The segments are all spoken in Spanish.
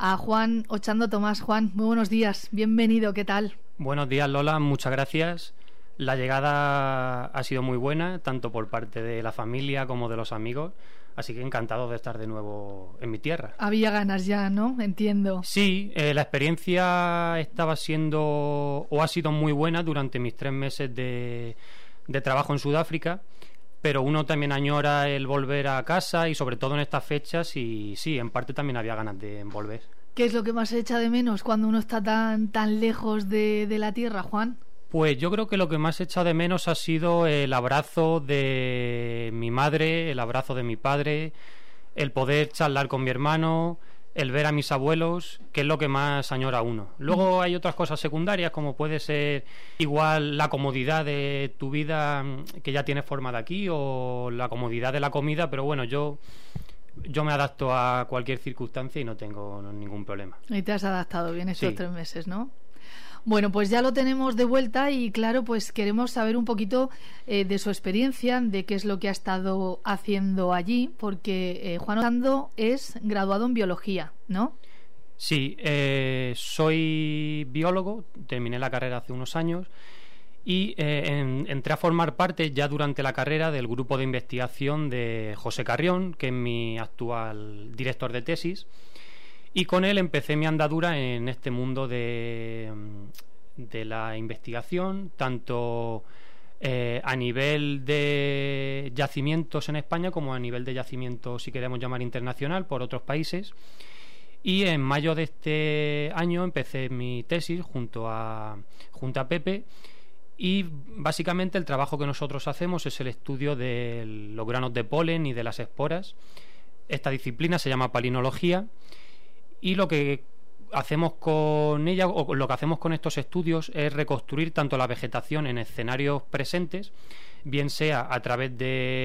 a Juan Ochando Tomás. Juan, muy buenos días, bienvenido, ¿qué tal? Buenos días, Lola, muchas gracias. La llegada ha sido muy buena, tanto por parte de la familia como de los amigos, así que encantado de estar de nuevo en mi tierra. Había ganas ya, ¿no? Entiendo. Sí, la experiencia estaba siendo, o ha sido muy buena durante mis 3 meses de trabajo en Sudáfrica, pero uno también añora el volver a casa y sobre todo en estas fechas, y sí, en parte también había ganas de volver. ¿Qué es lo que más se echa de menos cuando uno está tan lejos de la tierra, Juan? Pues yo creo que lo que más he echado de menos ha sido el abrazo de mi madre, el abrazo de mi padre, el poder charlar con mi hermano, el ver a mis abuelos, que es lo que más añora uno. Luego hay otras cosas secundarias, como puede ser igual la comodidad de tu vida que ya tienes formada aquí, o la comodidad de la comida, pero bueno, yo me adapto a cualquier circunstancia y no tengo ningún problema. Y te has adaptado bien estos Sí. 3 meses, ¿no? Bueno, pues ya lo tenemos de vuelta y claro, pues queremos saber un poquito de su experiencia, de qué es lo que ha estado haciendo allí, porque Juan Ochando es graduado en biología, ¿no? Sí, soy biólogo, terminé la carrera hace unos años y entré a formar parte ya durante la carrera del grupo de investigación de José Carrión, que es mi actual director de tesis. Y con él empecé mi andadura en este mundo de la investigación, tanto a nivel de yacimientos en España como a nivel de yacimientos, si queremos llamar internacional, por otros países. Y en mayo de este año empecé mi tesis junto a Pepe, y básicamente el trabajo que nosotros hacemos es el estudio de los granos de polen y de las esporas. Esta disciplina se llama palinología. Y lo que hacemos con ella, o lo que hacemos con estos estudios, es reconstruir tanto la vegetación en escenarios presentes, bien sea a través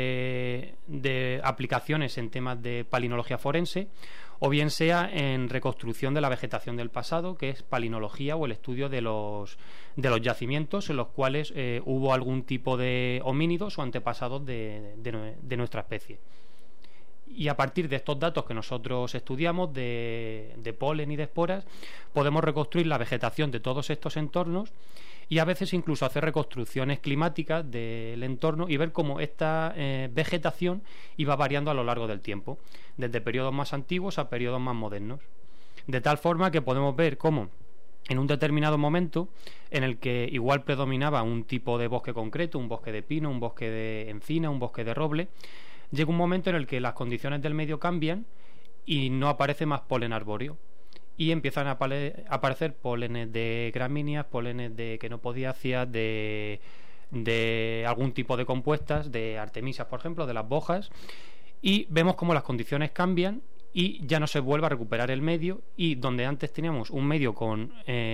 de aplicaciones en temas de palinología forense, o bien sea en reconstrucción de la vegetación del pasado, que es palinología o el estudio de los yacimientos en los cuales hubo algún tipo de homínidos o antepasados de nuestra especie. Y a partir de estos datos que nosotros estudiamos de polen y de esporas, podemos reconstruir la vegetación de todos estos entornos y a veces incluso hacer reconstrucciones climáticas del entorno y ver cómo esta vegetación iba variando a lo largo del tiempo, desde periodos más antiguos a periodos más modernos. De tal forma que podemos ver cómo en un determinado momento en el que igual predominaba un tipo de bosque concreto, un bosque de pino, un bosque de encina, un bosque de roble, llega un momento en el que las condiciones del medio cambian y no aparece más polen arbóreo y empiezan a aparecer pólenes de gramíneas, pólenes de quenopodiáceas, de algún tipo de compuestas, de artemisias, por ejemplo, de las bojas, y vemos cómo las condiciones cambian y ya no se vuelve a recuperar el medio, y donde antes teníamos un medio con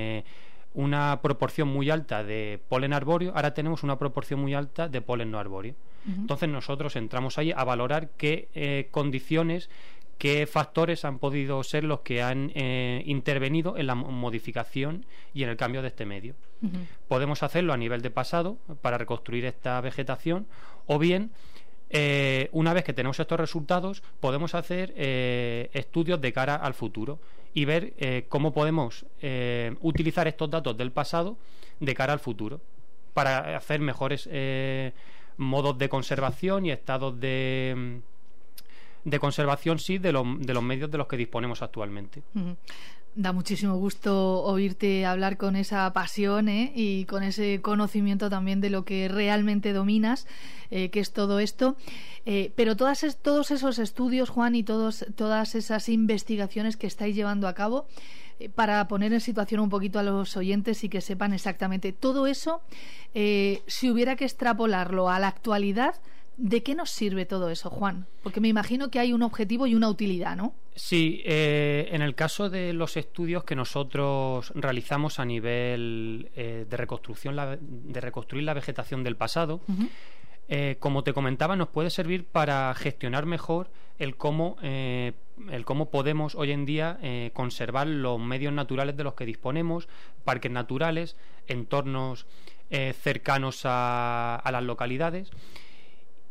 una proporción muy alta de polen arbóreo, ahora tenemos una proporción muy alta de polen no arbóreo. Entonces nosotros entramos ahí a valorar qué condiciones, qué factores han podido ser los que han intervenido en la modificación y en el cambio de este medio. Podemos hacerlo a nivel de pasado para reconstruir esta vegetación, o bien una vez que tenemos estos resultados podemos hacer estudios de cara al futuro y ver cómo podemos utilizar estos datos del pasado de cara al futuro para hacer mejores modos de conservación y estados de conservación, sí, de los medios de los que disponemos actualmente. Da muchísimo gusto oírte hablar con esa pasión y con ese conocimiento también de lo que realmente dominas, que es todo esto. Pero todos esos estudios, Juan, y todas esas investigaciones que estáis llevando a cabo, para poner en situación un poquito a los oyentes y que sepan exactamente todo eso, si hubiera que extrapolarlo a la actualidad, ¿de qué nos sirve todo eso, Juan? Porque me imagino que hay un objetivo y una utilidad, ¿no? Sí, en el caso de los estudios que nosotros realizamos a nivel de reconstruir la vegetación del pasado, como te comentaba, nos puede servir para gestionar mejor el cómo podemos hoy en día conservar los medios naturales de los que disponemos, parques naturales, entornos cercanos a las localidades.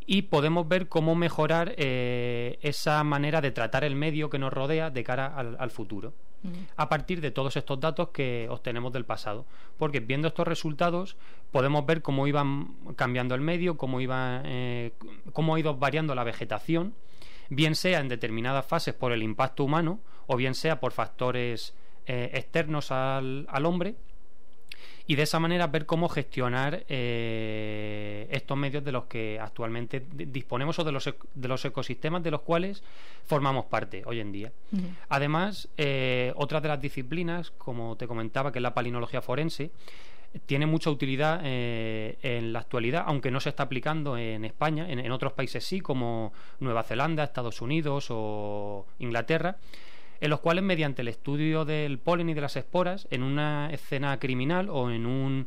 y podemos ver cómo mejorar esa manera de tratar el medio que nos rodea de cara al futuro, a partir de todos estos datos que obtenemos del pasado, porque viendo estos resultados podemos ver cómo iban cambiando el medio, cómo ha ido variando la vegetación, bien sea en determinadas fases por el impacto humano o bien sea por factores externos al hombre, y de esa manera ver cómo gestionar estos medios de los que actualmente disponemos, o de los ecosistemas de los cuales formamos parte hoy en día. Además, otra de las disciplinas, como te comentaba, que es la palinología forense, tiene mucha utilidad en la actualidad, aunque no se está aplicando en España. En otros países sí, como Nueva Zelanda, Estados Unidos o Inglaterra, en los cuales, mediante el estudio del polen y de las esporas en una escena criminal o en un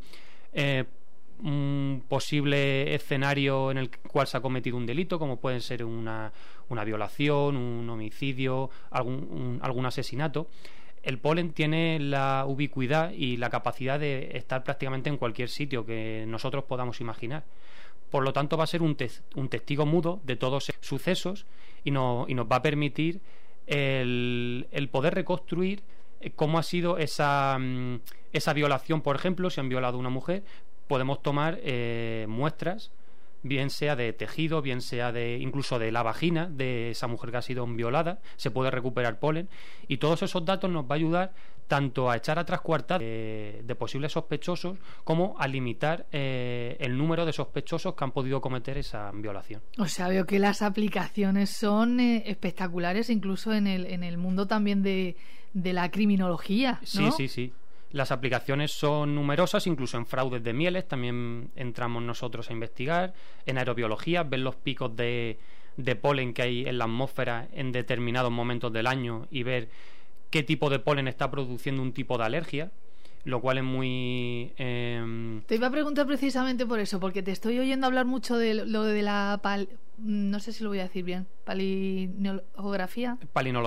posible escenario en el cual se ha cometido un delito, como puede ser una violación, un homicidio, algún asesinato, el polen tiene la ubicuidad y la capacidad de estar prácticamente en cualquier sitio que nosotros podamos imaginar. Por lo tanto, va a ser un testigo mudo de todos esos sucesos y nos va a permitir el poder reconstruir cómo ha sido esa violación. Por ejemplo, si han violado a una mujer, podemos tomar muestras, bien sea de tejido, bien sea incluso de la vagina de esa mujer que ha sido violada, se puede recuperar polen, y todos esos datos nos va a ayudar tanto a echar atrás cuartadas de posibles sospechosos, como a limitar el número de sospechosos que han podido cometer esa violación. O sea, veo que las aplicaciones son espectaculares, incluso en el mundo también de la criminología, ¿no? Sí. Las aplicaciones son numerosas, incluso en fraudes de mieles también entramos nosotros a investigar, en aerobiología, ver los picos de polen que hay en la atmósfera en determinados momentos del año y ver qué tipo de polen está produciendo un tipo de alergia, lo cual es muy... Te iba a preguntar precisamente por eso, porque te estoy oyendo hablar mucho de lo de la... no sé si lo voy a decir bien, palinología,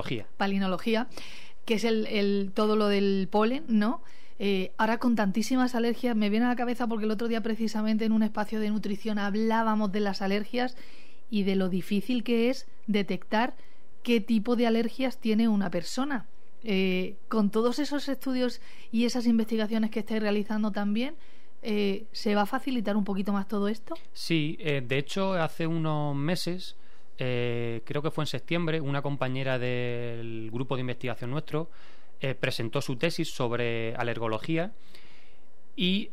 que es todo lo del polen, ¿no? Ahora, con tantísimas alergias, me viene a la cabeza porque el otro día precisamente en un espacio de nutrición hablábamos de las alergias y de lo difícil que es detectar qué tipo de alergias tiene una persona. Con todos esos estudios y esas investigaciones que estáis realizando también, ¿se va a facilitar un poquito más todo esto? Sí, de hecho, hace unos meses, creo que fue en septiembre, una compañera del grupo de investigación nuestro presentó su tesis sobre alergología, y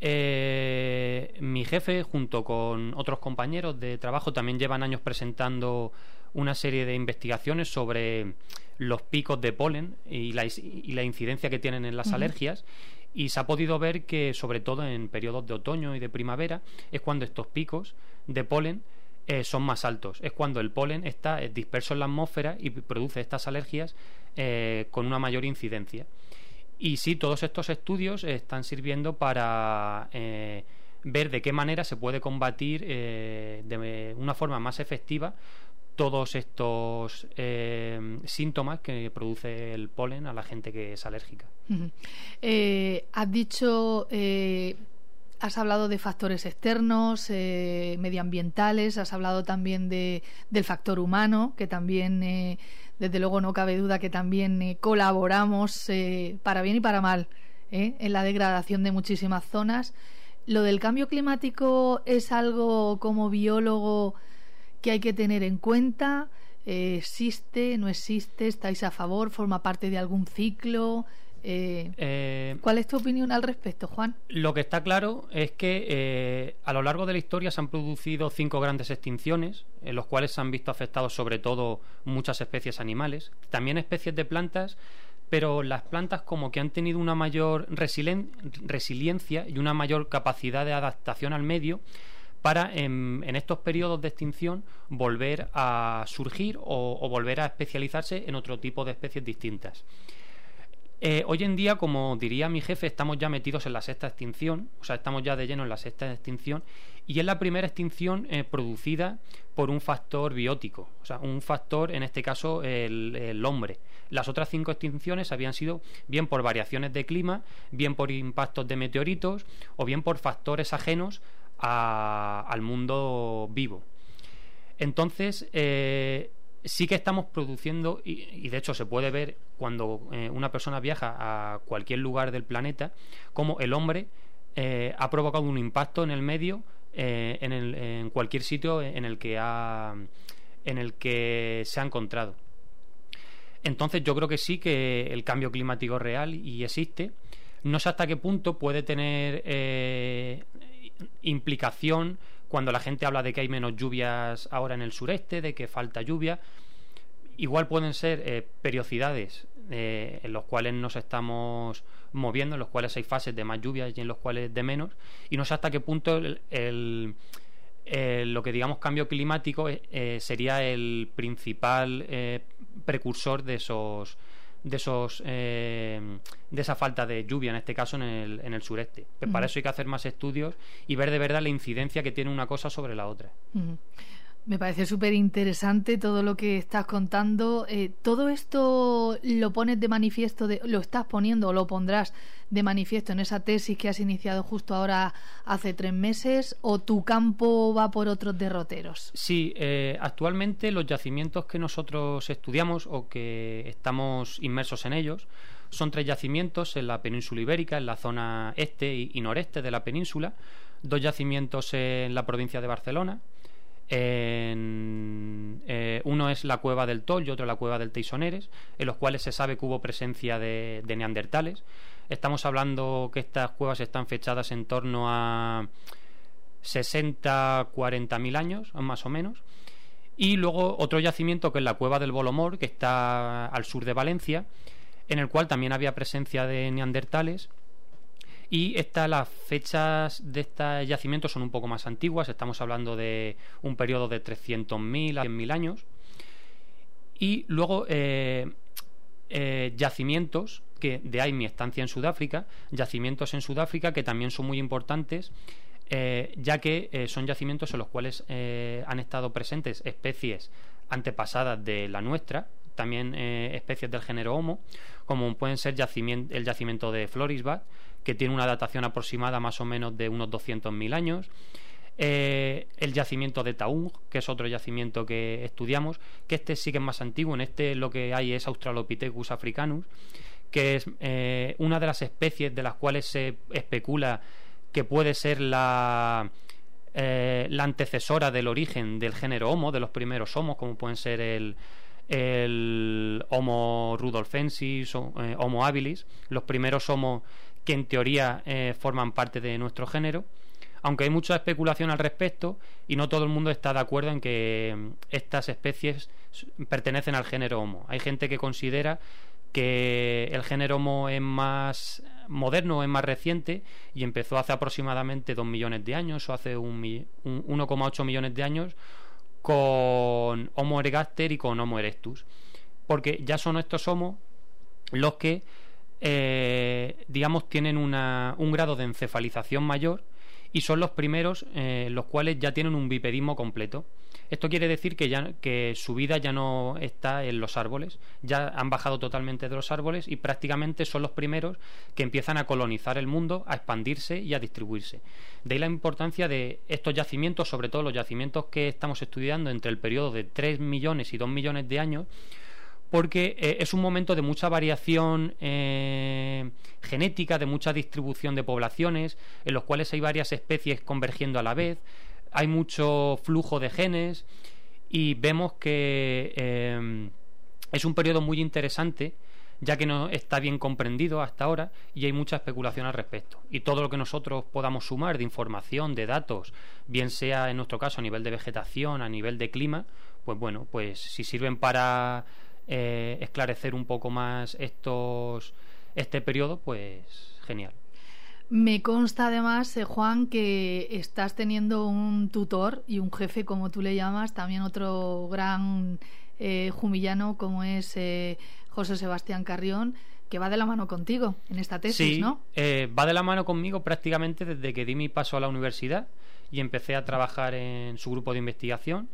mi jefe, junto con otros compañeros de trabajo, también llevan años presentando una serie de investigaciones sobre los picos de polen y la incidencia que tienen en las alergias, y se ha podido ver que, sobre todo en periodos de otoño y de primavera, es cuando estos picos de polen son más altos. Es cuando el polen está disperso en la atmósfera y produce estas alergias con una mayor incidencia. Y sí, todos estos estudios están sirviendo para ver de qué manera se puede combatir de una forma más efectiva todos estos síntomas que produce el polen a la gente que es alérgica. Has dicho... has hablado de factores externos, medioambientales, has hablado también del factor humano, que también, desde luego no cabe duda que también colaboramos para bien y para mal en la degradación de muchísimas zonas. ¿Lo del cambio climático es algo, como biólogo, que hay que tener en cuenta? ¿Existe? ¿No existe? ¿Estáis a favor? ¿Forma parte de algún ciclo? ¿Cuál es tu opinión al respecto, Juan? Lo que está claro es que a lo largo de la historia se han producido 5 grandes extinciones, en los cuales se han visto afectados sobre todo muchas especies animales, también especies de plantas, pero las plantas como que han tenido una mayor resiliencia y una mayor capacidad de adaptación al medio para en estos periodos de extinción volver a surgir o volver a especializarse en otro tipo de especies distintas. Hoy en día, como diría mi jefe, estamos ya metidos en la sexta extinción, o sea, estamos ya de lleno en la sexta extinción, y es la primera extinción producida por un factor biótico, o sea, un factor, en este caso, el hombre. Las otras 5 extinciones habían sido bien por variaciones de clima, bien por impactos de meteoritos, o bien por factores ajenos al mundo vivo. Entonces, sí que estamos produciendo, y de hecho se puede ver cuando una persona viaja a cualquier lugar del planeta, como el hombre ha provocado un impacto en el medio, en cualquier sitio en el que se ha encontrado. Entonces yo creo que sí, que el cambio climático es real y existe. No sé hasta qué punto puede tener implicación cuando la gente habla de que hay menos lluvias ahora en el sureste, de que falta lluvia. Igual pueden ser periodicidades en los cuales nos estamos moviendo, en los cuales hay fases de más lluvias y en los cuales de menos, y no sé hasta qué punto lo que digamos cambio climático sería el principal precursor de esa falta de lluvia, en este caso en el sureste. Pues para eso hay que hacer más estudios y ver de verdad la incidencia que tiene una cosa sobre la otra. Me parece súper interesante todo lo que estás contando. ¿Todo esto lo pones de manifiesto, lo estás poniendo o lo pondrás de manifiesto en esa tesis que has iniciado justo ahora hace 3 meses, o tu campo va por otros derroteros? Sí, actualmente los yacimientos que nosotros estudiamos o que estamos inmersos en ellos son 3 yacimientos en la península ibérica, en la zona este y noreste de la península, 2 yacimientos en la provincia de Barcelona. Uno es la cueva del Tol y otro la cueva del Teisoneres, en los cuales se sabe que hubo presencia de neandertales. Estamos hablando que estas cuevas están fechadas en torno a 60-40.000 años, más o menos. Y luego otro yacimiento que es la cueva del Bolomor, que está al sur de Valencia, en el cual también había presencia de neandertales. Y las fechas de estos yacimientos son un poco más antiguas. Estamos hablando de un periodo de 300.000 a 100.000 años. Y luego yacimientos, que de ahí mi estancia en Sudáfrica, yacimientos en Sudáfrica que también son muy importantes, ya que son yacimientos en los cuales han estado presentes especies antepasadas de la nuestra, también especies del género Homo, como pueden ser el yacimiento de Florisbad, que tiene una datación aproximada más o menos de unos 200.000 años. El yacimiento de Taung, que es otro yacimiento que estudiamos, que este sí que es más antiguo. En este lo que hay es Australopithecus africanus, que es una de las especies de las cuales se especula que puede ser la antecesora del origen del género Homo, de los primeros Homos, como pueden ser el Homo rudolfensis o Homo habilis, los primeros Homo que en teoría forman parte de nuestro género, aunque hay mucha especulación al respecto y no todo el mundo está de acuerdo en que estas especies pertenecen al género Homo. Hay gente que considera que el género Homo es más moderno, es más reciente y empezó hace aproximadamente 2 millones de años o hace 1,8 millones de años con Homo ergaster y con Homo erectus, porque ya son estos Homo los que digamos tienen un grado de encefalización mayor y son los primeros los cuales ya tienen un bipedismo completo. Esto quiere decir que su vida ya no está en los árboles, ya han bajado totalmente de los árboles y prácticamente son los primeros que empiezan a colonizar el mundo, a expandirse y a distribuirse. De ahí la importancia de estos yacimientos, sobre todo los yacimientos que estamos estudiando entre el periodo de 3 millones y 2 millones de años, porque es un momento de mucha variación genética, de mucha distribución de poblaciones, en los cuales hay varias especies convergiendo a la vez, hay mucho flujo de genes y vemos que es un periodo muy interesante, ya que no está bien comprendido hasta ahora y hay mucha especulación al respecto. Y todo lo que nosotros podamos sumar de información, de datos, bien sea en nuestro caso a nivel de vegetación, a nivel de clima, pues bueno, pues si sirven para esclarecer un poco más este periodo, pues genial. Me consta además, Juan, que estás teniendo un tutor y un jefe, como tú le llamas, también otro gran jumillano como es José Sebastián Carrión, que va de la mano contigo en esta tesis, sí, ¿no? Va de la mano conmigo prácticamente desde que di mi paso a la universidad y empecé a trabajar en su grupo de investigación.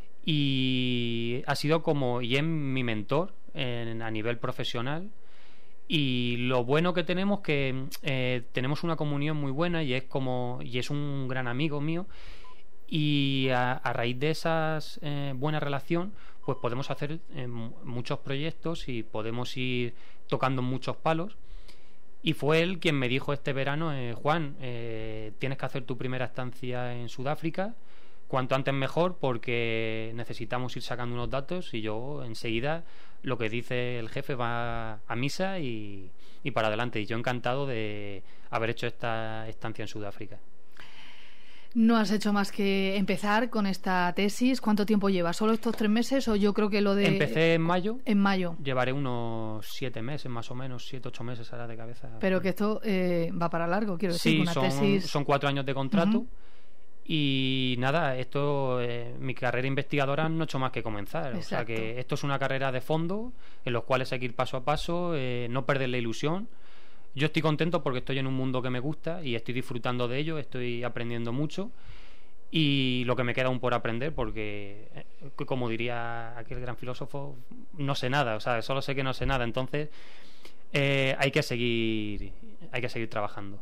Y ha sido y es mi mentor a nivel profesional. Y lo bueno que tenemos que tenemos una comunión muy buena y es un gran amigo mío. Y a raíz de esa buena relación, pues podemos hacer muchos proyectos y podemos ir tocando muchos palos. Y fue él quien me dijo este verano: Juan, tienes que hacer tu primera estancia en Sudáfrica, cuanto antes mejor, porque necesitamos ir sacando unos datos. Y yo enseguida, lo que dice el jefe va a misa y para adelante. Y yo encantado de haber hecho esta estancia en Sudáfrica. No has hecho más que empezar con esta tesis. ¿Cuánto tiempo llevas? ¿Solo estos 3 meses o yo creo que lo de...? Empecé en mayo. En mayo. Llevaré unos 7 meses, más o menos, 7, 8 meses ahora de cabeza. Pero que esto va para largo, quiero decir. Sí, una tesis... son 4 años de contrato. Y nada, esto, mi carrera investigadora no ha hecho más que comenzar. Exacto. O sea que esto es una carrera de fondo en los cuales hay que ir paso a paso, no perder la ilusión. Yo estoy contento porque estoy en un mundo que me gusta y estoy disfrutando de ello, estoy aprendiendo mucho y lo que me queda aún por aprender, porque como diría aquel gran filósofo, no sé nada, o sea, solo sé que no sé nada. Entonces hay que seguir trabajando.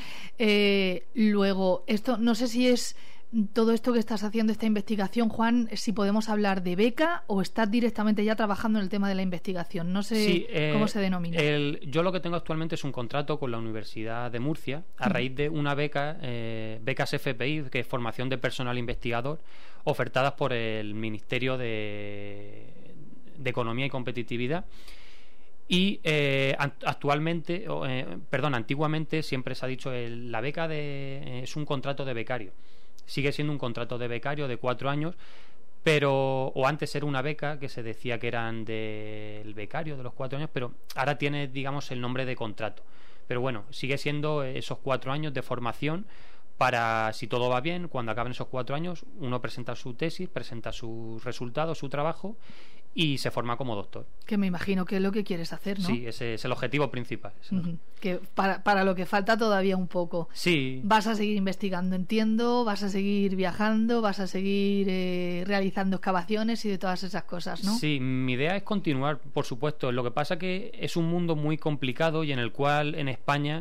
Luego, esto no sé si es todo esto que estás haciendo, esta investigación, Juan, si podemos hablar de beca o estás directamente ya trabajando en el tema de la investigación. No sé cómo se denomina. Yo lo que tengo actualmente es un contrato con la Universidad de Murcia a raíz de una beca, becas FPI, que es formación de personal investigador, ofertadas por el Ministerio de Economía y Competitividad. Y antiguamente siempre se ha dicho la beca es un contrato de becario. Sigue siendo un contrato de becario de 4 años, o antes era una beca que se decía que eran del becario de los 4 años, pero ahora tiene, digamos, el nombre de contrato. Pero bueno, sigue siendo esos 4 años de formación para, si todo va bien, cuando acaben esos 4 años, uno presenta su tesis, presenta sus resultados, su trabajo y se forma como doctor. Que me imagino que es lo que quieres hacer, ¿no? Sí, ese es el objetivo principal. Que para lo que falta todavía un poco. Sí. Vas a seguir investigando, entiendo, vas a seguir viajando, vas a seguir realizando excavaciones y de todas esas cosas, ¿no? Sí, mi idea es continuar, por supuesto. Lo que pasa que es un mundo muy complicado y en el cual en España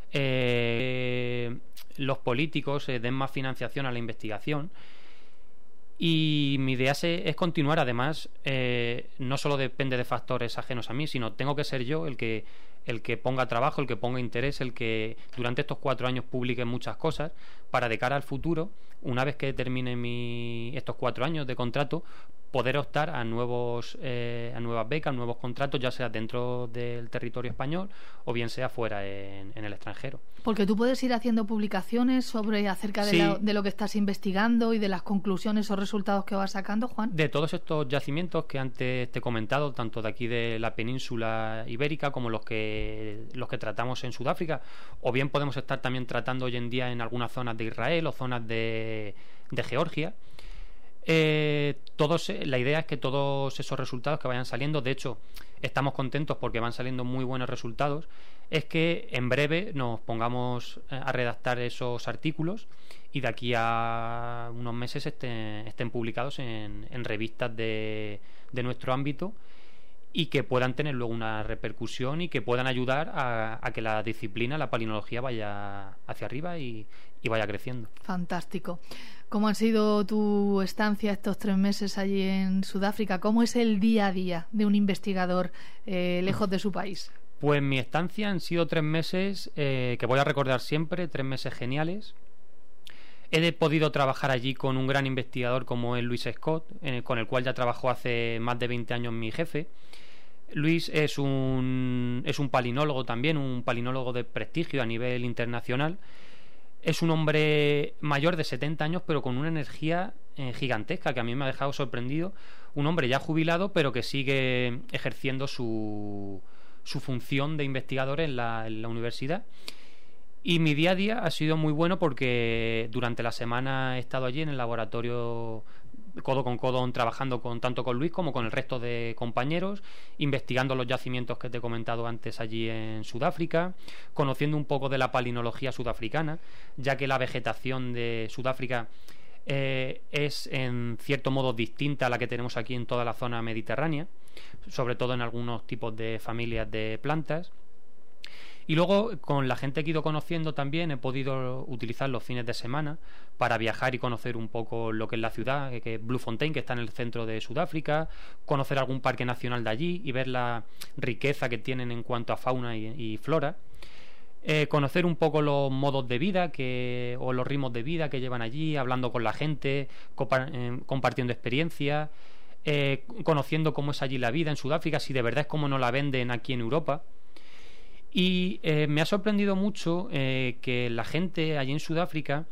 los políticos den más financiación a la investigación. Y mi idea es continuar. Además, no solo depende de factores ajenos a mí, sino tengo que ser yo el que ponga trabajo, el que ponga interés, el que durante estos 4 años publique muchas cosas, para de cara al futuro, una vez que termine estos 4 años de contrato, poder optar a nuevas becas, nuevos contratos, ya sea dentro del territorio español o bien sea fuera en el extranjero. Porque tú puedes ir haciendo publicaciones acerca de lo que estás investigando y de las conclusiones o resultados que vas sacando, Juan. De todos estos yacimientos que antes te he comentado, tanto de aquí de la península ibérica como los que tratamos en Sudáfrica, o bien podemos estar también tratando hoy en día en algunas zonas de Israel o zonas de Georgia. La idea es que todos esos resultados que vayan saliendo, de hecho estamos contentos porque van saliendo muy buenos resultados, es que en breve nos pongamos a redactar esos artículos y de aquí a unos meses estén publicados en revistas de nuestro ámbito y que puedan tener luego una repercusión y que puedan ayudar a que la disciplina, la palinología, vaya hacia arriba y vaya creciendo. Fantástico. ¿Cómo ha sido tu estancia estos 3 meses allí en Sudáfrica? ¿Cómo es el día a día de un investigador lejos de su país? Pues mi estancia han sido 3 meses que voy a recordar siempre, 3 meses geniales. He podido trabajar allí con un gran investigador como es Luis Scott, con el cual ya trabajó hace más de 20 años mi jefe. Luis es un palinólogo también, un palinólogo de prestigio a nivel internacional. Es un hombre mayor de 70 años, pero con una energía gigantesca que a mí me ha dejado sorprendido. Un hombre ya jubilado, pero que sigue ejerciendo su función de investigador en la universidad. Y mi día a día ha sido muy bueno porque durante la semana he estado allí en el laboratorio codo con codo, trabajando tanto con Luis como con el resto de compañeros, investigando los yacimientos que te he comentado antes allí en Sudáfrica, conociendo un poco de la palinología sudafricana, ya que la vegetación de Sudáfrica es en cierto modo distinta a la que tenemos aquí en toda la zona mediterránea, sobre todo en algunos tipos de familias de plantas. Y luego, con la gente que he ido conociendo también, he podido utilizar los fines de semana para viajar y conocer un poco lo que es la ciudad, que es Bloemfontein, que está en el centro de Sudáfrica, conocer algún parque nacional de allí y ver la riqueza que tienen en cuanto a fauna y flora. Conocer un poco los modos de vida o los ritmos de vida que llevan allí, hablando con la gente, compartiendo experiencias, conociendo cómo es allí la vida en Sudáfrica, si de verdad es como nos la venden aquí en Europa. Y me ha sorprendido mucho que la gente allí en Sudáfrica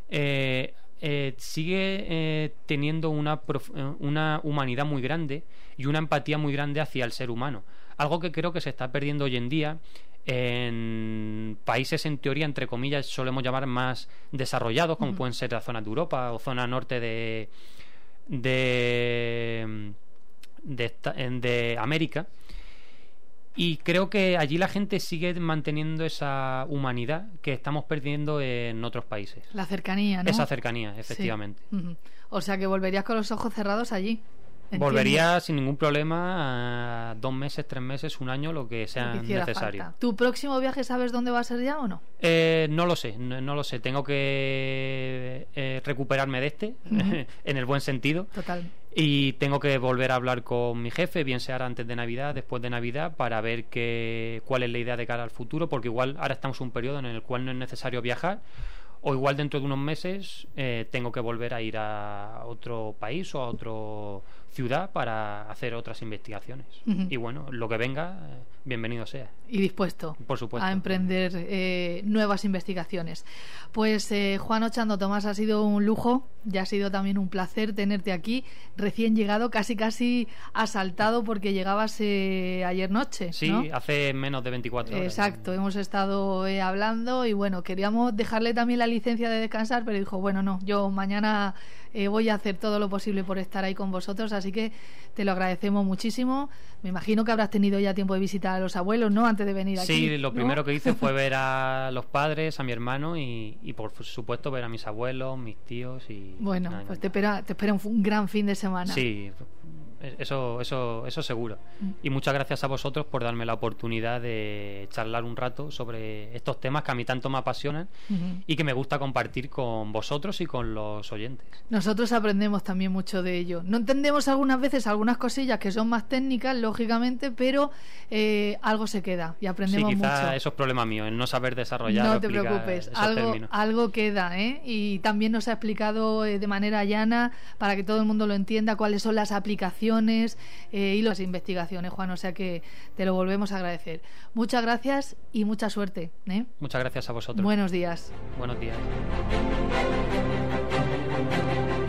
sigue teniendo una humanidad muy grande y una empatía muy grande hacia el ser humano. Algo que creo que se está perdiendo hoy en día en países, en teoría, entre comillas, solemos llamar más desarrollados, como pueden ser las zonas de Europa o zona norte de América. Y creo que allí la gente sigue manteniendo esa humanidad que estamos perdiendo en otros países. La cercanía, ¿no? Esa cercanía, efectivamente. Sí. O sea que volverías con los ojos cerrados allí. Entiendo. Volvería sin ningún problema a 2 meses, 3 meses, un año, lo que sea necesario. Falta. ¿Tu próximo viaje sabes dónde va a ser ya o no? No lo sé, no lo sé. Tengo que recuperarme de en el buen sentido. Total. Y tengo que volver a hablar con mi jefe, bien sea antes de Navidad, después de Navidad, para ver cuál es la idea de cara al futuro, porque igual ahora estamos en un periodo en el cual no es necesario viajar, o igual dentro de unos meses tengo que volver a ir a otro país o a otra ciudad para hacer otras investigaciones. Y bueno, lo que venga, bienvenido sea. Y dispuesto, por supuesto, a emprender nuevas investigaciones. Pues Juan Ochando Tomás, ha sido un lujo, ya ha sido también un placer tenerte aquí, recién llegado, casi asaltado, porque llegabas ayer noche, sí, ¿no? Hace menos de 24 horas. Exacto, hemos estado hablando y bueno, queríamos dejarle también la licencia de descansar, pero dijo, bueno, no, yo mañana voy a hacer todo lo posible por estar ahí con vosotros, así que te lo agradecemos muchísimo. Me imagino que habrás tenido ya tiempo de visitar a los abuelos, ¿no?, antes de venir aquí. Sí, lo primero que hice fue ver a los padres, a mi hermano y por supuesto ver a mis abuelos, mis tíos y... Bueno, pues te espera un gran fin de semana. Sí, eso seguro. Y muchas gracias a vosotros por darme la oportunidad de charlar un rato sobre estos temas que a mí tanto me apasionan y que me gusta compartir con vosotros y con los oyentes. Nosotros aprendemos también mucho de ello. No entendemos algunas veces algunas cosillas que son más técnicas, lógicamente, pero algo se queda y aprendemos mucho. Sí, quizá eso es problema mío, el no saber desarrollar. No te preocupes, algo queda, y también nos ha explicado de manera llana para que todo el mundo lo entienda cuáles son las aplicaciones y las investigaciones, Juan, o sea que te lo volvemos a agradecer. Muchas gracias y mucha suerte. Muchas gracias a vosotros. Buenos días. Buenos días.